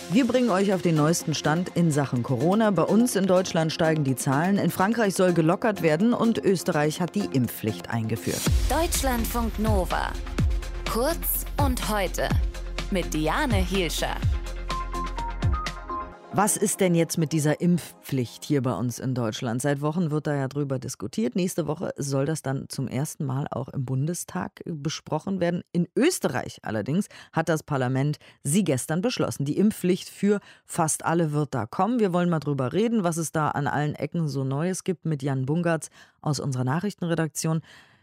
Wir bringen euch auf den neuesten Stand in Sachen Corona. Bei uns in Deutschland steigen die Zahlen. In Frankreich soll gelockert werden und Österreich hat die Impfpflicht eingeführt. Deutschlandfunk Nova. Kurz und heute. Mit Diane Hielscher. Was ist denn jetzt mit dieser Impfpflicht hier bei uns in Deutschland? Seit Wochen wird da ja drüber diskutiert. Nächste Woche soll das dann zum ersten Mal auch im Bundestag besprochen werden. In Österreich allerdings hat das Parlament sie gestern beschlossen. Die Impfpflicht für fast alle wird da kommen. Wir wollen mal drüber reden, was es da an allen Ecken so Neues gibt mit Jan Bungartz aus unserer Nachrichtenredaktion.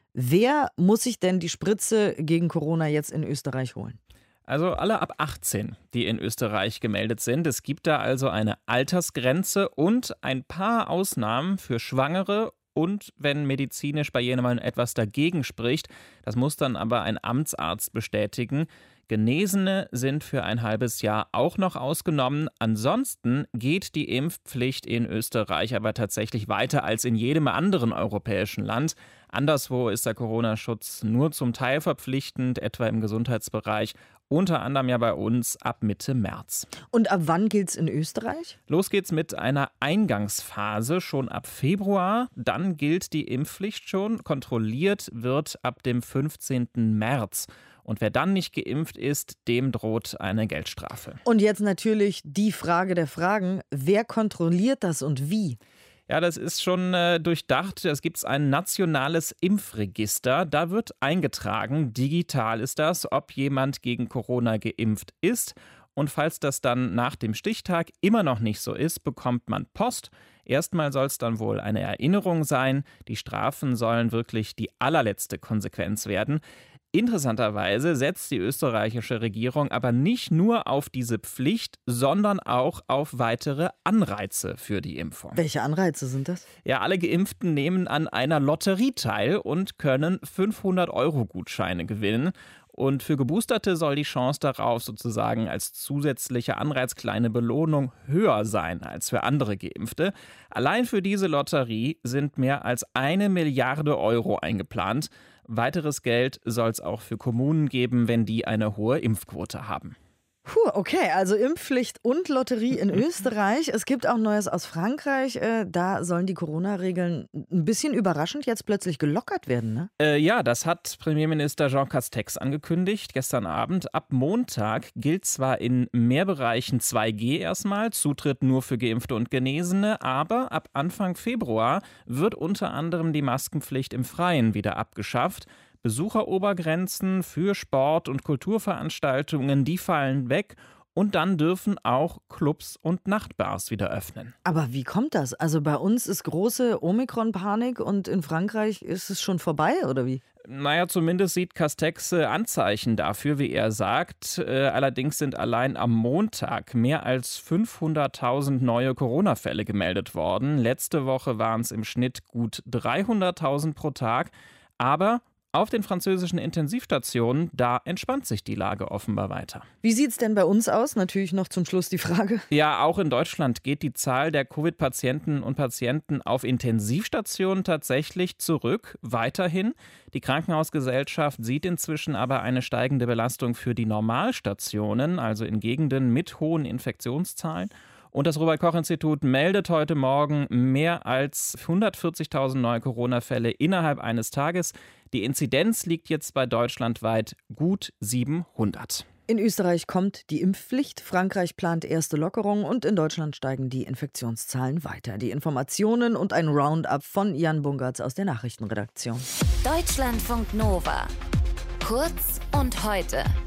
Wer muss sich denn die Spritze gegen Corona jetzt in Österreich holen? Also alle ab 18, die in Österreich gemeldet sind. Es gibt da also eine Altersgrenze und ein paar Ausnahmen für Schwangere und wenn medizinisch bei jemandem etwas dagegen spricht. Das muss dann aber ein Amtsarzt bestätigen. Genesene sind für ein halbes Jahr auch noch ausgenommen. Ansonsten geht die Impfpflicht in Österreich aber tatsächlich weiter als in jedem anderen europäischen Land. Anderswo ist der Corona-Schutz nur zum Teil verpflichtend, etwa im Gesundheitsbereich. Unter anderem ja bei uns ab Mitte März. Und ab wann gilt's in Österreich? Los geht's mit einer Eingangsphase schon ab Februar. Dann gilt die Impfpflicht schon. Kontrolliert wird ab dem 15. März. Und wer dann nicht geimpft ist, dem droht eine Geldstrafe. Und jetzt natürlich die Frage der Fragen. Wer kontrolliert das und wie? Ja, das ist schon durchdacht. Es gibt ein nationales Impfregister. Da wird eingetragen, digital ist das, ob jemand gegen Corona geimpft ist. Und falls das dann nach dem Stichtag immer noch nicht so ist, bekommt man Post. Erstmal soll es dann wohl eine Erinnerung sein. Die Strafen sollen wirklich die allerletzte Konsequenz werden. Interessanterweise setzt die österreichische Regierung aber nicht nur auf diese Pflicht, sondern auch auf weitere Anreize für die Impfung. Welche Anreize sind das? Ja, alle Geimpften nehmen an einer Lotterie teil und können 500-Euro-Gutscheine gewinnen. Und für Geboosterte soll die Chance darauf sozusagen als zusätzliche Anreiz kleine Belohnung höher sein als für andere Geimpfte. Allein für diese Lotterie sind mehr als 1 Milliarde Euro eingeplant. Weiteres Geld soll es auch für Kommunen geben, wenn die eine hohe Impfquote haben. Okay, also Impfpflicht und Lotterie in Österreich. Es gibt auch Neues aus Frankreich. Da sollen die Corona-Regeln ein bisschen überraschend jetzt plötzlich gelockert werden, ne? Ja, das hat Premierminister Jean Castex angekündigt gestern Abend. Ab Montag gilt zwar in mehr Bereichen 2G erstmal, Zutritt nur für Geimpfte und Genesene, aber ab Anfang Februar wird unter anderem die Maskenpflicht im Freien wieder abgeschafft. Besucherobergrenzen für Sport- und Kulturveranstaltungen, die fallen weg. Und dann dürfen auch Clubs und Nachtbars wieder öffnen. Aber wie kommt das? Also bei uns ist große Omikron-Panik und in Frankreich ist es schon vorbei, oder wie? Naja, zumindest sieht Castex Anzeichen dafür, wie er sagt. Allerdings sind allein am Montag mehr als 500.000 neue Corona-Fälle gemeldet worden. Letzte Woche waren es im Schnitt gut 300.000 pro Tag. Aber auf den französischen Intensivstationen, da entspannt sich die Lage offenbar weiter. Wie sieht's denn bei uns aus? Natürlich noch zum Schluss die Frage. Ja, auch in Deutschland geht die Zahl der Covid-Patienten und Patienten auf Intensivstationen tatsächlich zurück, weiterhin. Die Krankenhausgesellschaft sieht inzwischen aber eine steigende Belastung für die Normalstationen, also in Gegenden mit hohen Infektionszahlen. Und das Robert-Koch-Institut meldet heute Morgen mehr als 140.000 neue Corona-Fälle innerhalb eines Tages. Die Inzidenz liegt jetzt bei deutschlandweit gut 700. In Österreich kommt die Impfpflicht, Frankreich plant erste Lockerungen und in Deutschland steigen die Infektionszahlen weiter. Die Informationen und ein Roundup von Jan Bungartz aus der Nachrichtenredaktion. Deutschlandfunk Nova. Kurz und heute.